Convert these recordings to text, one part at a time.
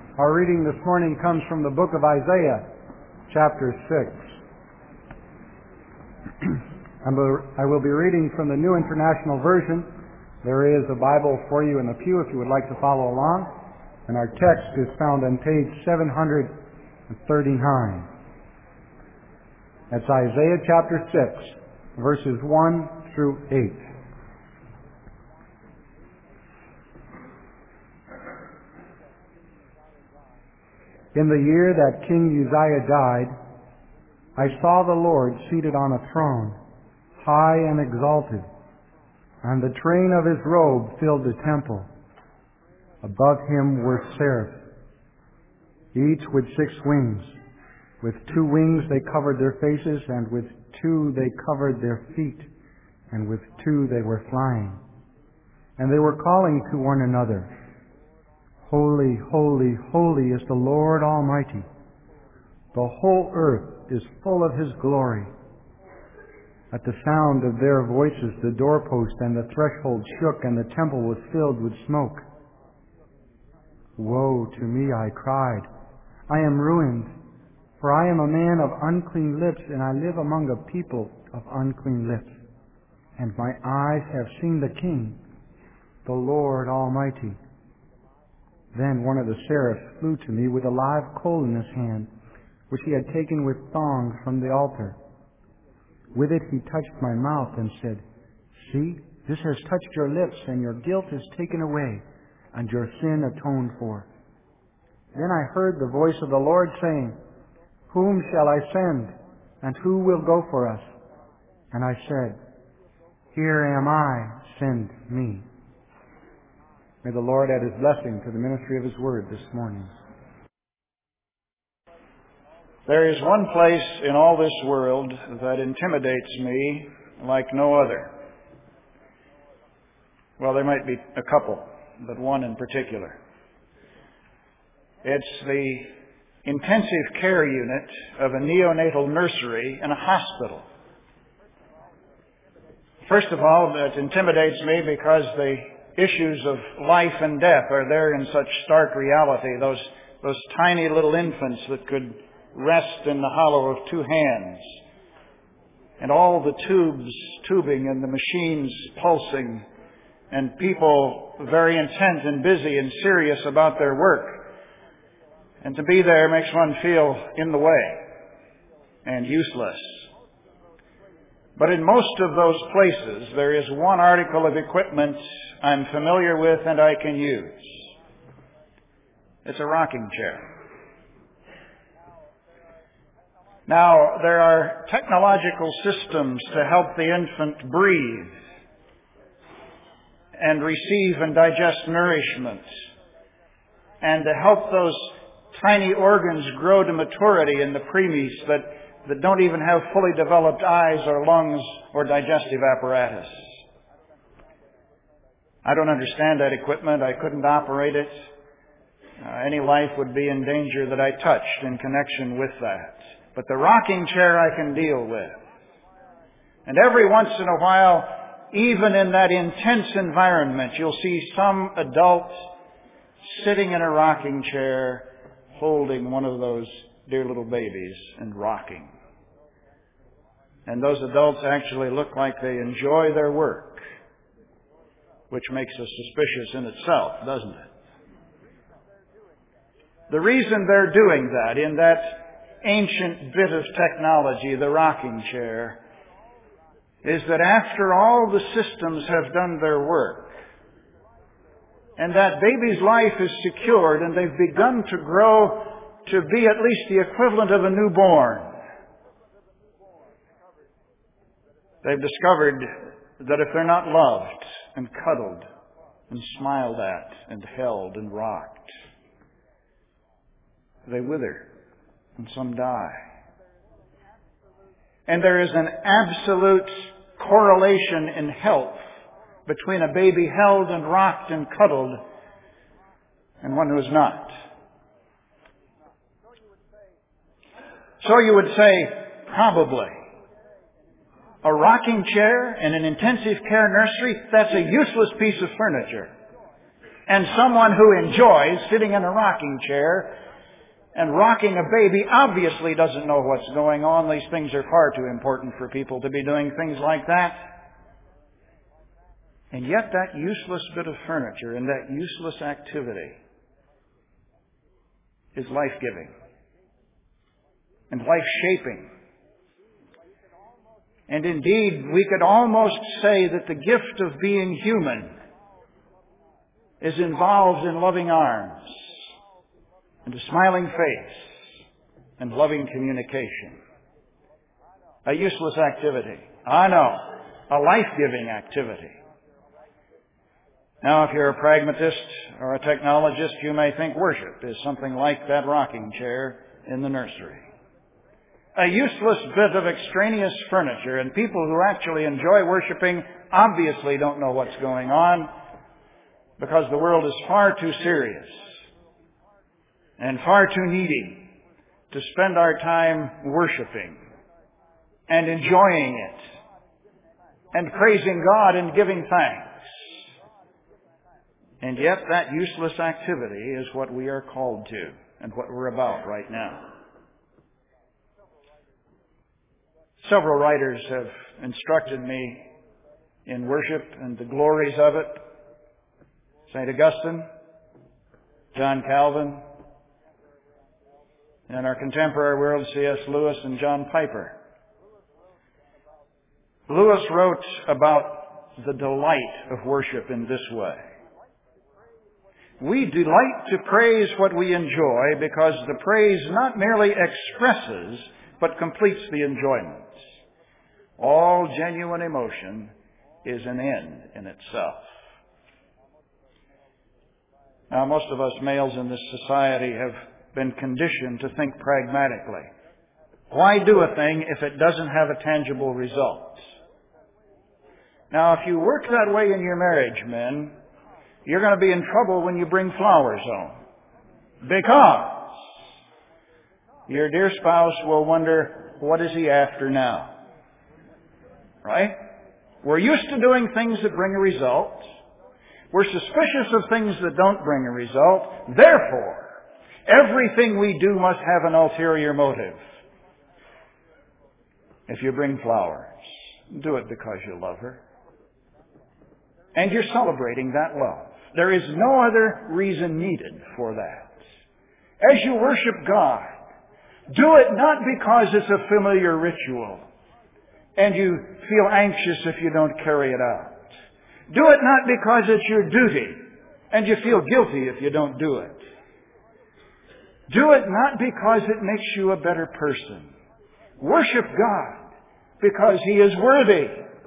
Our reading this morning comes from the book of Isaiah, chapter 6. I will be reading from the New International Version. There is a Bible for you in the pew if you would like to follow along. And our text is found on page 739. That's Isaiah chapter 6, verses 1 through 8. In the year that King Uzziah died, I saw the Lord seated on a throne, high and exalted, and the train of his robe filled the temple. Above him were seraphs, each with 6 wings. With 2 wings they covered their faces, and with 2 they covered their feet, and with 2 they were flying. And they were calling to one another, Holy, holy, holy is the Lord Almighty. The whole earth is full of His glory. At the sound of their voices, the doorpost and the threshold shook, and the temple was filled with smoke. Woe to me, I cried. I am ruined, for I am a man of unclean lips, and I live among a people of unclean lips. And my eyes have seen the King, the Lord Almighty. Then one of the seraphs flew to me with a live coal in his hand, which he had taken with thongs from the altar. With it he touched my mouth and said, See, this has touched your lips, and your guilt is taken away, and your sin atoned for. Then I heard the voice of the Lord saying, Whom shall I send, and who will go for us? And I said, Here am I, send me. May the Lord add His blessing to the ministry of His Word this morning. There is one place in all this world that intimidates me like no other. Well, there might be a couple, but one in particular. It's the intensive care unit of a neonatal nursery in a hospital. First of all, it intimidates me because the issues of life and death are there in such stark reality. Those tiny little infants that could rest in the hollow of 2 hands. And all the tubing and the machines pulsing, and people very intent and busy and serious about their work. And to be there makes one feel in the way and useless. But in most of those places, there is one article of equipment I'm familiar with and I can use. It's a rocking chair. Now, there are technological systems to help the infant breathe and receive and digest nourishment, and to help those tiny organs grow to maturity in the preemies that don't even have fully developed eyes or lungs or digestive apparatus. I don't understand that equipment. I couldn't operate it. Any life would be in danger that I touched in connection with that. But the rocking chair I can deal with. And every once in a while, even in that intense environment, you'll see some adult sitting in a rocking chair holding one of those dear little babies and rocking. And those adults actually look like they enjoy their work, which makes us suspicious in itself, doesn't it? The reason they're doing that in that ancient bit of technology, the rocking chair, is that after all the systems have done their work, and that baby's life is secured and they've begun to grow to be at least the equivalent of a newborn, they've discovered that if they're not loved and cuddled and smiled at and held and rocked, they wither and some die. And there is an absolute correlation in health between a baby held and rocked and cuddled and one who is not. So you would say, probably. A rocking chair in an intensive care nursery, that's a useless piece of furniture. And someone who enjoys sitting in a rocking chair and rocking a baby obviously doesn't know what's going on. These things are far too important for people to be doing things like that. And yet that useless bit of furniture and that useless activity is life-giving and life-shaping. And indeed, we could almost say that the gift of being human is involved in loving arms and a smiling face and loving communication. A useless activity. I know. A life-giving activity. Now, if you're a pragmatist or a technologist, you may think worship is something like that rocking chair in the nursery. A useless bit of extraneous furniture, and people who actually enjoy worshiping obviously don't know what's going on because the world is far too serious and far too needy to spend our time worshiping and enjoying it and praising God and giving thanks. And yet that useless activity is what we are called to and what we're about right now. Several writers have instructed me in worship and the glories of it. St. Augustine, John Calvin, and in our contemporary world, C.S. Lewis and John Piper. Lewis wrote about the delight of worship in this way. We delight to praise what we enjoy because the praise not merely expresses but completes the enjoyment. All genuine emotion is an end in itself. Now, most of us males in this society have been conditioned to think pragmatically. Why do a thing if it doesn't have a tangible result? Now, if you work that way in your marriage, men, you're going to be in trouble when you bring flowers home. Because your dear spouse will wonder, what is he after now? Right? We're used to doing things that bring a result. We're suspicious of things that don't bring a result. Therefore, everything we do must have an ulterior motive. If you bring flowers, do it because you love her. And you're celebrating that love. There is no other reason needed for that. As you worship God, do it not because it's a familiar ritual and you feel anxious if you don't carry it out. Do it not because it's your duty and you feel guilty if you don't do it. Do it not because it makes you a better person. Worship God because He is worthy.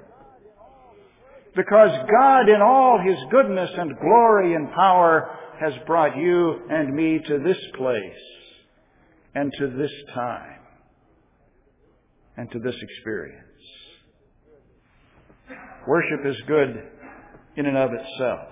Because God in all His goodness and glory and power has brought you and me to this place and to this time and to this experience. Worship is good in and of itself.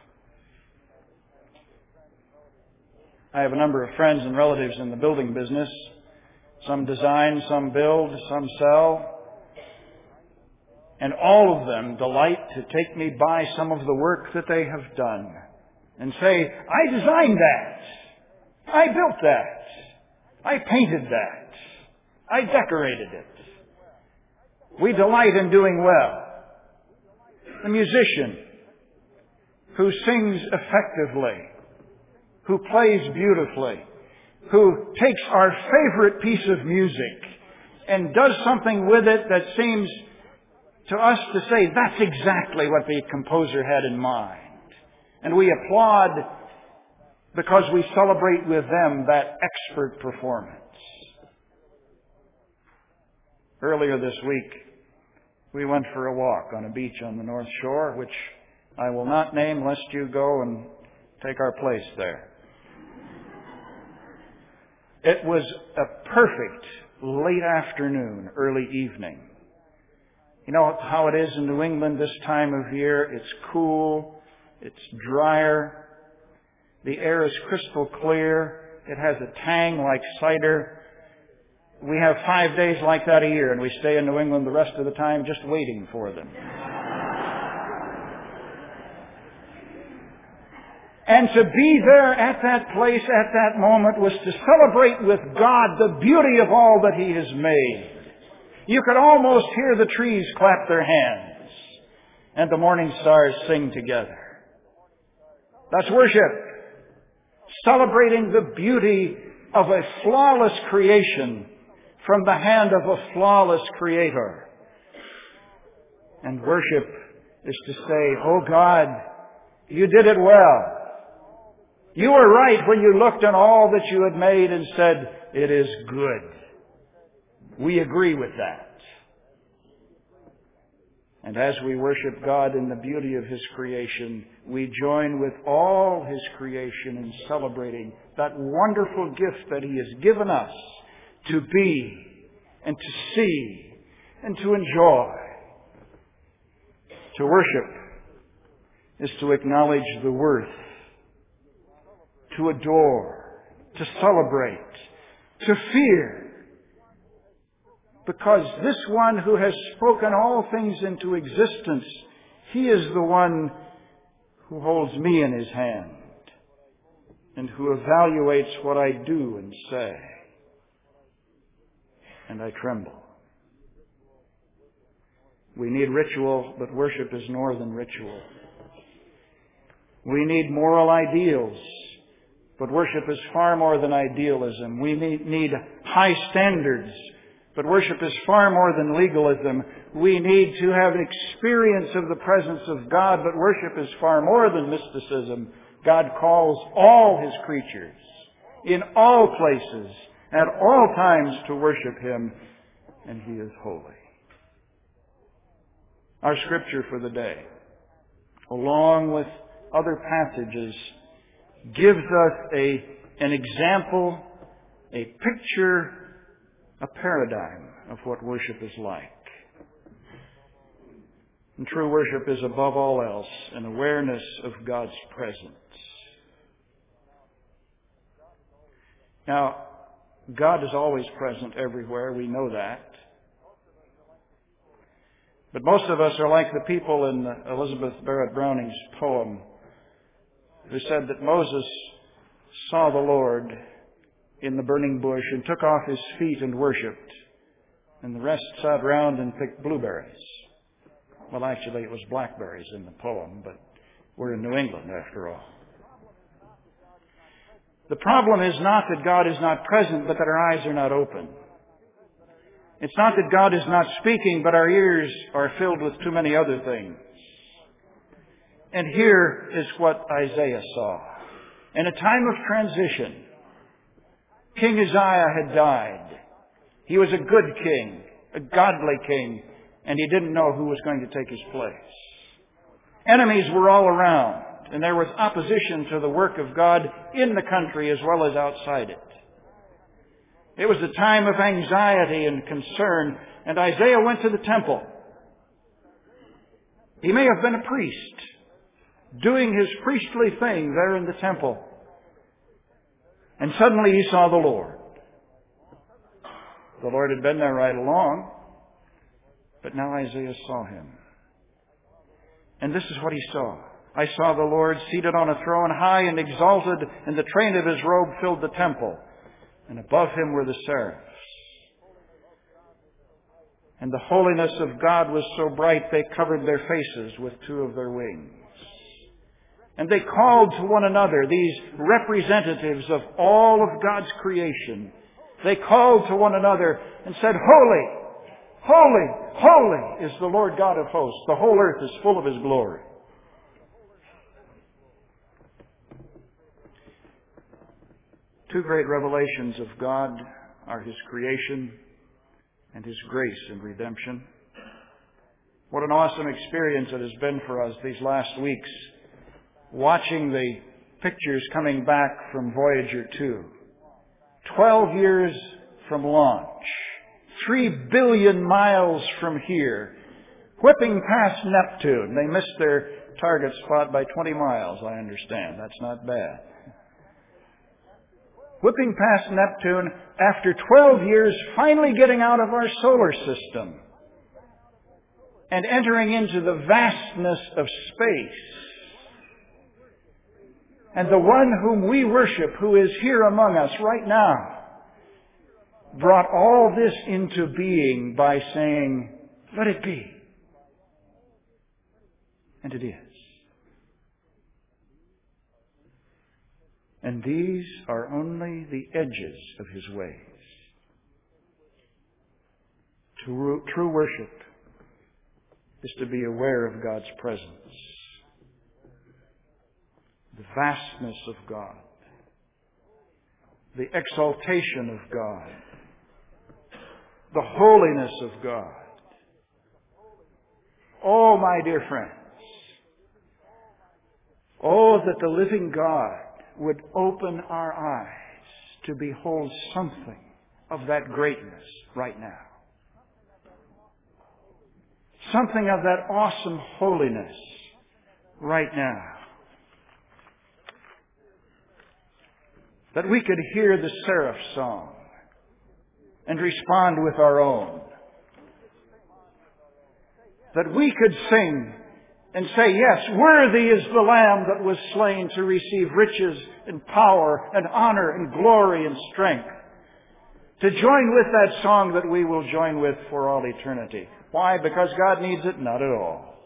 I have a number of friends and relatives in the building business. Some design, some build, some sell. And all of them delight to take me by some of the work that they have done and say, I designed that. I built that. I painted that. I decorated it. We delight in doing well. The musician who sings effectively, who plays beautifully, who takes our favorite piece of music and does something with it that seems to us to say, that's exactly what the composer had in mind. And we applaud because we celebrate with them that expert performance. Earlier this week, we went for a walk on a beach on the North Shore, which I will not name lest you go and take our place there. It was a perfect late afternoon, early evening. You know how it is in New England this time of year? It's cool. It's drier. The air is crystal clear. It has a tang like cider. We have 5 days like that a year, and we stay in New England the rest of the time just waiting for them. And to be there at that place, at that moment, was to celebrate with God the beauty of all that He has made. You could almost hear the trees clap their hands and the morning stars sing together. That's worship. Celebrating the beauty of a flawless creation from the hand of a flawless Creator. And worship is to say, "Oh God, you did it well. You were right when you looked on all that you had made and said, 'It is good.' We agree with that." And as we worship God in the beauty of His creation, we join with all His creation in celebrating that wonderful gift that He has given us to be and to see and to enjoy. To worship is to acknowledge the worth, to adore, to celebrate, to fear. Because this one who has spoken all things into existence, He is the one who holds me in His hand and who evaluates what I do and say. And I tremble. We need ritual, but worship is more than ritual. We need moral ideals, but worship is far more than idealism. We need high standards, but worship is far more than legalism. We need to have an experience of the presence of God, but worship is far more than mysticism. God calls all His creatures in all places at all times to worship Him, and He is holy. Our scripture for the day, along with other passages, gives us an example, a picture, a paradigm of what worship is like. And true worship is above all else an awareness of God's presence. Now, God is always present everywhere. We know that. But most of us are like the people in Elizabeth Barrett Browning's poem who said that Moses saw the Lord in the burning bush and took off his feet and worshipped, and the rest sat round and picked blueberries. Well, actually, it was blackberries in the poem, but we're in New England after all. The problem is not that God is not present, but that our eyes are not open. It's not that God is not speaking, but our ears are filled with too many other things. And here is what Isaiah saw. In a time of transition, King Uzziah had died. He was a good king, a godly king, and he didn't know who was going to take his place. Enemies were all around, and there was opposition to the work of God in the country as well as outside it. It was a time of anxiety and concern, and Isaiah went to the temple. He may have been a priest, doing his priestly thing there in the temple. And suddenly he saw the Lord. The Lord had been there right along, but now Isaiah saw Him. And this is what he saw. I saw the Lord seated on a throne, high and exalted, and the train of His robe filled the temple. And above Him were the seraphs. And the holiness of God was so bright they covered their faces with two of their wings. And they called to one another, these representatives of all of God's creation. They called to one another and said, "Holy, holy, holy is the Lord God of hosts. The whole earth is full of His glory." Two great revelations of God are His creation and His grace in redemption. What an awesome experience it has been for us these last weeks, watching the pictures coming back from Voyager 2. 12 years from launch, 3 billion miles from here, whipping past Neptune. They missed their target spot by 20 miles, I understand. That's not bad. Whipping past Neptune, after 12 years, finally getting out of our solar system and entering into the vastness of space. And the one whom we worship, who is here among us right now, brought all this into being by saying, "Let it be." And it is. And these are only the edges of His ways. True worship is to be aware of God's presence, the vastness of God, the exaltation of God, the holiness of God. Oh, my dear friends, oh, that the living God would open our eyes to behold something of that greatness right now. Something of that awesome holiness right now. That we could hear the seraph song and respond with our own. That we could sing and say, "Yes, worthy is the Lamb that was slain to receive riches and power and honor and glory and strength." To join with that song that we will join with for all eternity. Why? Because God needs it? Not at all.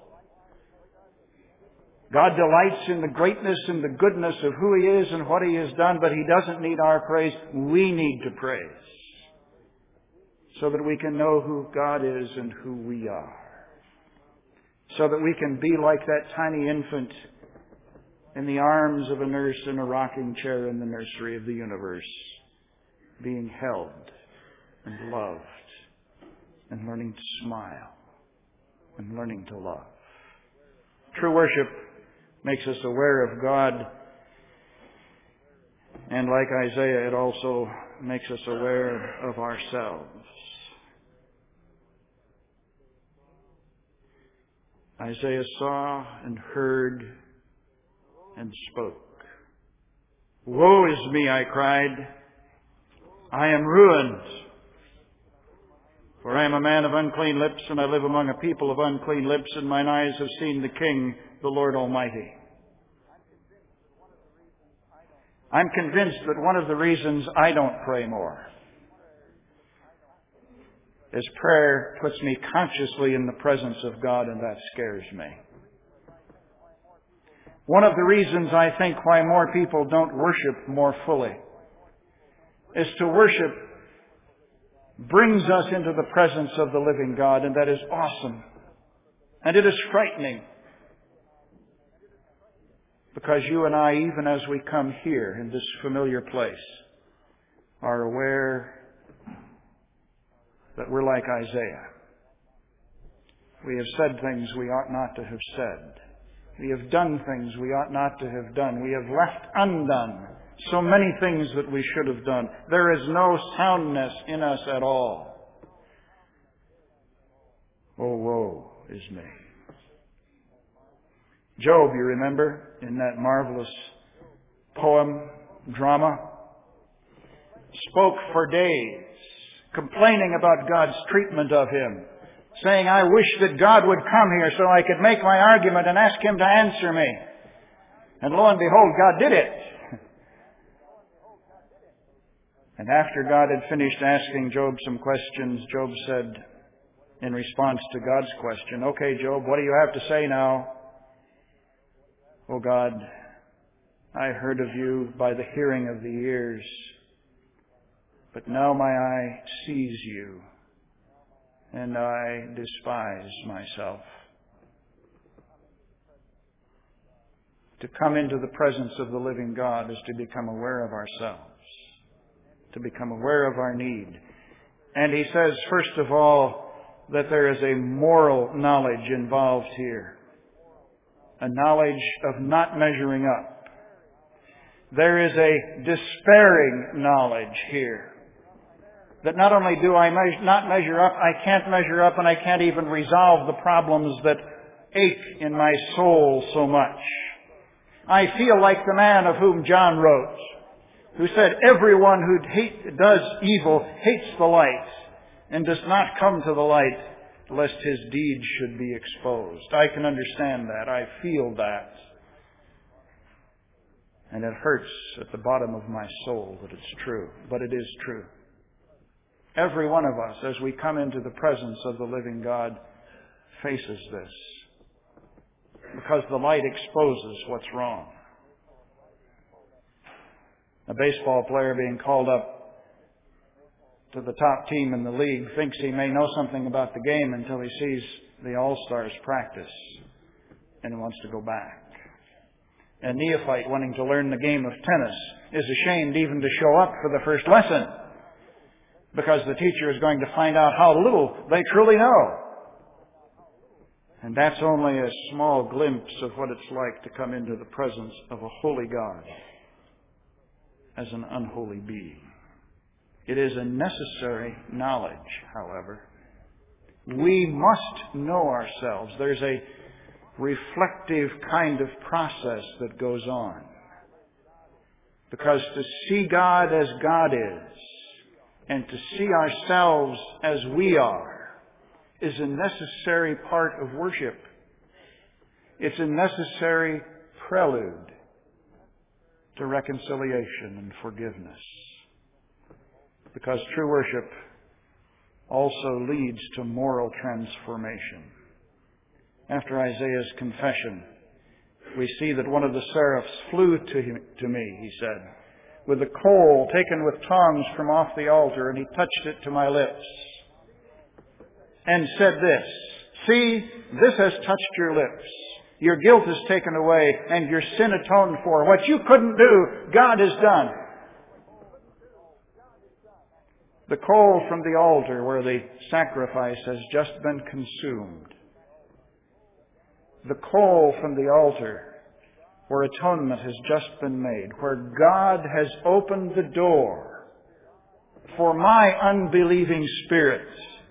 God delights in the greatness and the goodness of who He is and what He has done, but He doesn't need our praise. We need to praise, so that we can know who God is and who we are. So that we can be like that tiny infant in the arms of a nurse in a rocking chair in the nursery of the universe, being held and loved and learning to smile and learning to love. True worship makes us aware of God, and like Isaiah, it also makes us aware of ourselves. Isaiah saw and heard and spoke. "Woe is me," I cried. "I am ruined. For I am a man of unclean lips, and I live among a people of unclean lips, and mine eyes have seen the King, the Lord Almighty." I'm convinced that one of the reasons I don't pray more is prayer puts me consciously in the presence of God, and that scares me. One of the reasons I think why more people don't worship more fully is to worship brings us into the presence of the living God, and that is awesome. And it is frightening. Because you and I, even as we come here in this familiar place, are aware that we're like Isaiah. We have said things we ought not to have said. We have done things we ought not to have done. We have left undone so many things that we should have done. There is no soundness in us at all. Oh, woe is me. Job, you remember, in that marvelous poem, drama, spoke for days, complaining about God's treatment of him, saying, "I wish that God would come here so I could make my argument and ask Him to answer me." And lo and behold, God did it. And after God had finished asking Job some questions, Job said, in response to God's question, "Okay, Job, what do you have to say now?" "Oh God, I heard of you by the hearing of the ears, but now my eye sees you, and I despise myself." To come into the presence of the living God is to become aware of ourselves, to become aware of our need. And he says, first of all, that there is a moral knowledge involved here, a knowledge of not measuring up. There is a despairing knowledge here, that not only do I not measure up, I can't measure up, and I can't even resolve the problems that ache in my soul so much. I feel like the man of whom John wrote, who said, "Everyone who does evil hates the light and does not come to the light, lest his deeds should be exposed." I can understand that. I feel that. And it hurts at the bottom of my soul that it's true, but it is true. Every one of us, as we come into the presence of the living God, faces this. Because the light exposes what's wrong. A baseball player being called up to the top team in the league thinks he may know something about the game until he sees the All-Stars practice and he wants to go back. A neophyte wanting to learn the game of tennis is ashamed even to show up for the first lesson because the teacher is going to find out how little they truly know. And that's only a small glimpse of what it's like to come into the presence of a holy God as an unholy being. It is a necessary knowledge, however. We must know ourselves. There's a reflective kind of process that goes on. Because to see God as God is, and to see ourselves as we are, is a necessary part of worship. It's a necessary prelude to reconciliation and forgiveness. Because true worship also leads to moral transformation. After Isaiah's confession, we see that one of the seraphs flew to me, he said, with a coal taken with tongs from off the altar, and he touched it to my lips and said this, "See, this has touched your lips. Your guilt is taken away and your sin atoned for. What you couldn't do, God has done." The coal from the altar where the sacrifice has just been consumed. The coal from the altar where atonement has just been made, where God has opened the door for my unbelieving spirit,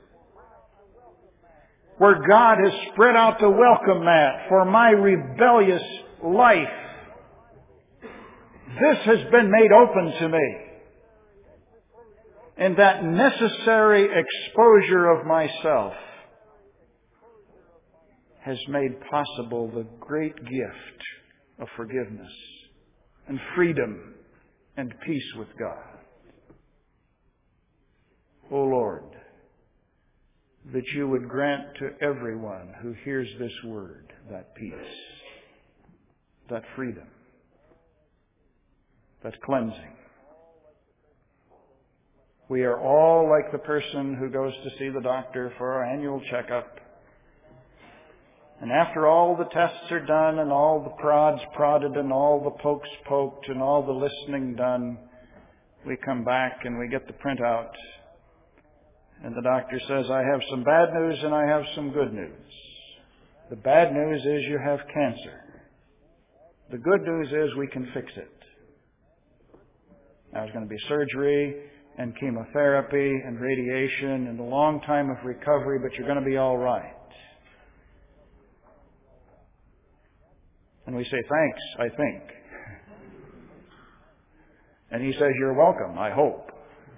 where God has spread out the welcome mat for my rebellious life. This has been made open to me. And that necessary exposure of myself has made possible the great gift of forgiveness and freedom and peace with God. O Lord, that you would grant to everyone who hears this word that peace, that freedom, that cleansing. We are all like the person who goes to see the doctor for our annual checkup. And after all the tests are done and all the prods prodded and all the pokes poked and all the listening done, we come back and we get the printout. And the doctor says, "I have some bad news and I have some good news. The bad news is you have cancer. The good news is we can fix it. Now there's going to be surgery and chemotherapy and radiation and a long time of recovery, but you're going to be all right." And we say, "Thanks, I think." And he says, "You're welcome, I hope."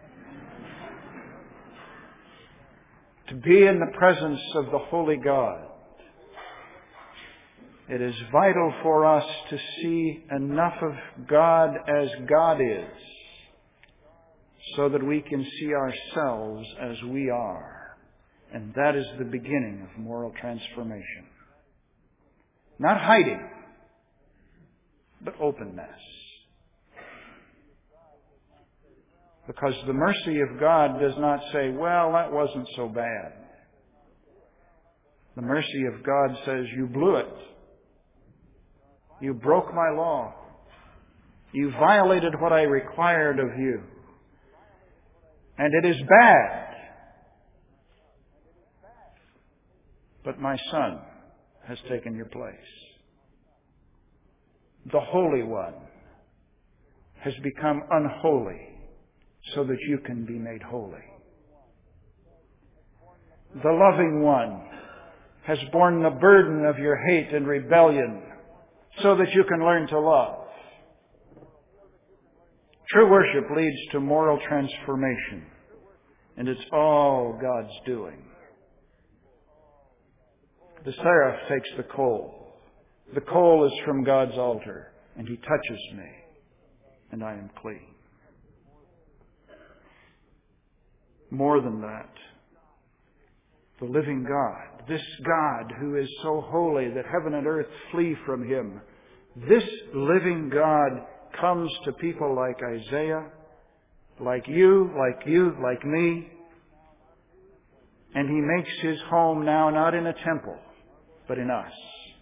To be in the presence of the Holy God, it is vital for us to see enough of God as God is, so that we can see ourselves as we are. And that is the beginning of moral transformation. Not hiding, but openness. Because the mercy of God does not say, "Well, that wasn't so bad." The mercy of God says, "You blew it. You broke my law. You violated what I required of you. And it is bad. But my Son has taken your place. The Holy One has become unholy so that you can be made holy. The Loving One has borne the burden of your hate and rebellion so that you can learn to love. True worship leads to moral transformation, and it's all God's doing. The seraph takes the coal. The coal is from God's altar, and he touches me. and I am clean. More than that, the living God, this God who is so holy that heaven and earth flee from Him, this living God comes to people like Isaiah, like you, like me, and He makes His home now not in a temple, but in us.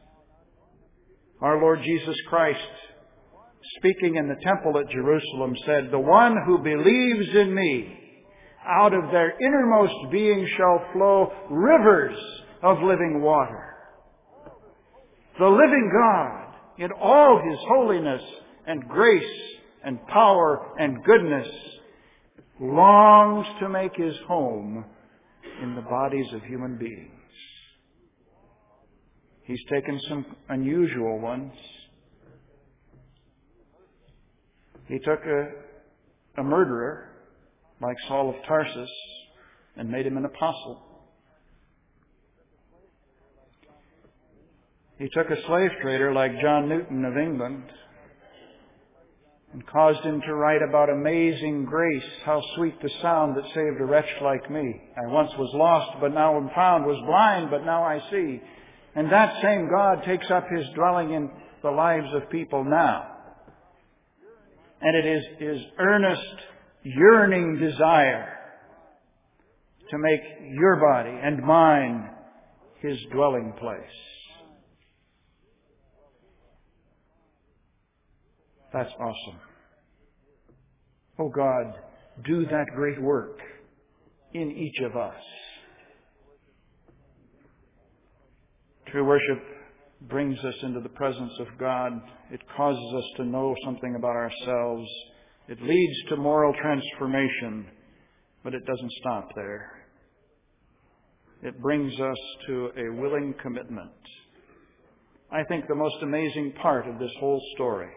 Our Lord Jesus Christ, speaking in the temple at Jerusalem, said, "The one who believes in me, out of their innermost being shall flow rivers of living water." The living God, in all His holiness and grace and power and goodness, longs to make His home in the bodies of human beings. He's taken some unusual ones. He took a murderer like Saul of Tarsus and made him an apostle. He took a slave trader like John Newton of England and caused him to write about amazing grace, how sweet the sound that saved a wretch like me. I once was lost, but now am found, was blind, but now I see. And that same God takes up His dwelling in the lives of people now. And it is His earnest, yearning desire to make your body and mine His dwelling place. That's awesome. Oh God, do that great work in each of us. True worship brings us into the presence of God. It causes us to know something about ourselves. It leads to moral transformation, but it doesn't stop there. It brings us to a willing commitment. I think the most amazing part of this whole story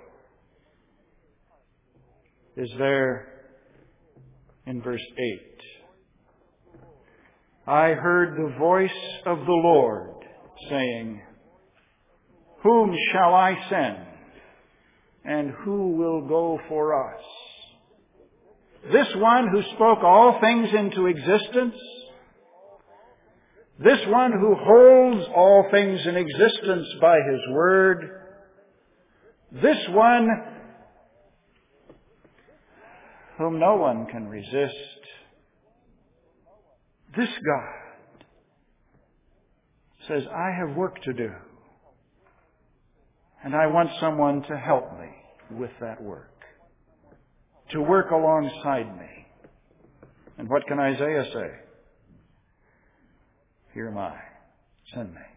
is there in verse 8. I heard the voice of the Lord saying, "Whom shall I send? And who will go for us?" This one who spoke all things into existence, this one who holds all things in existence by His word, this one whom no one can resist, this God says, "I have work to do, and I want someone to help me with that work, to work alongside me." And what can Isaiah say? "Here am I, send me."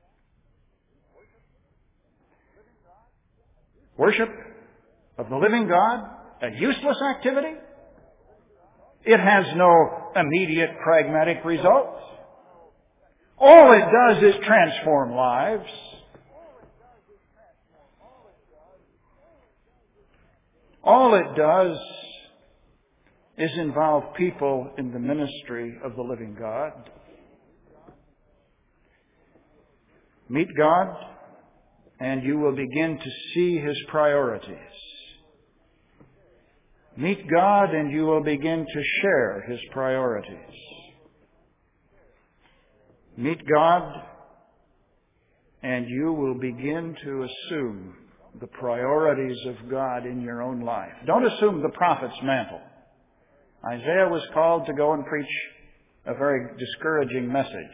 Worship of the living God, a useless activity? It has no immediate pragmatic results. All it does is transform lives. All it does is involve people in the ministry of the living God. Meet God, and you will begin to see His priorities. Meet God, and you will begin to share His priorities. Meet God, and you will begin to assume the priorities of God in your own life. Don't assume the prophet's mantle. Isaiah was called to go and preach a very discouraging message.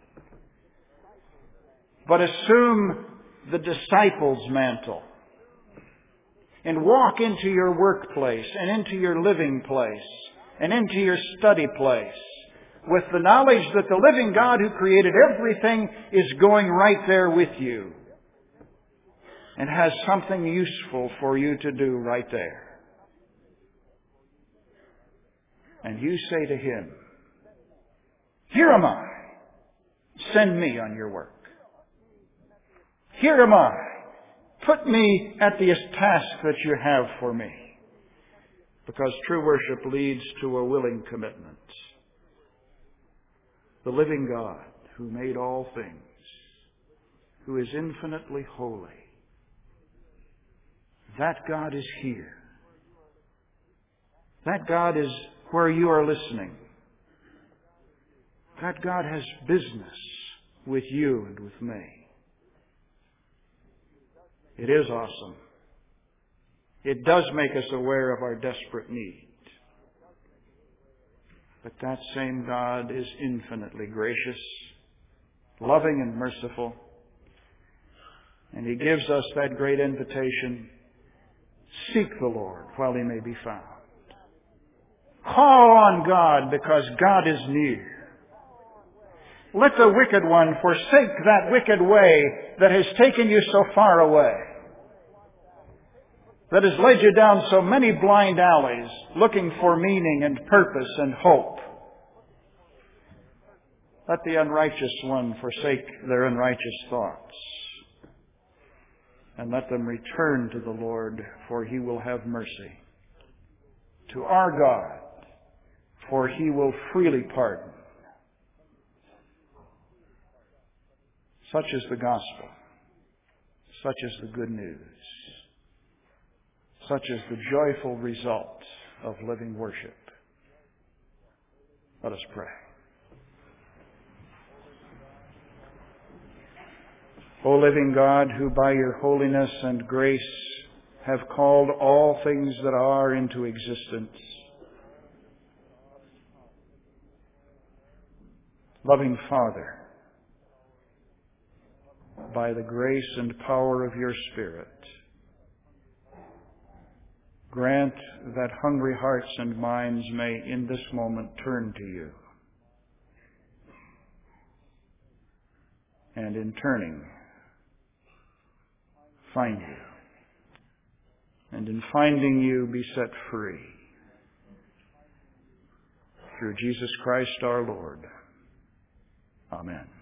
But assume the disciple's mantle and walk into your workplace and into your living place and into your study place with the knowledge that the living God who created everything is going right there with you and has something useful for you to do right there. And you say to Him, "Here am I. Send me on your work. Here am I. Put me at the task that you have for me." Because true worship leads to a willing commitment. The living God who made all things, who is infinitely holy, that God is here That God is where you are listening. That God has business with you and with me. It is awesome. It does make us aware of our desperate need. But that same God is infinitely gracious, loving and merciful. And He gives us that great invitation: seek the Lord while He may be found. Call on God because God is near. Let the wicked one forsake that wicked way that has taken you so far away, that has led you down so many blind alleys looking for meaning and purpose and hope. Let the unrighteous one forsake their unrighteous thoughts, and let them return to the Lord, for He will have mercy. To our God, for He will freely pardon. Such is the gospel. Such is the good news. Such is the joyful result of living worship. Let us pray. O living God, who by your holiness and grace have called all things that are into existence, loving Father, by the grace and power of your Spirit, grant that hungry hearts and minds may in this moment turn to you, and in turning, find you, and in finding you be set free. Through Jesus Christ our Lord. Amen.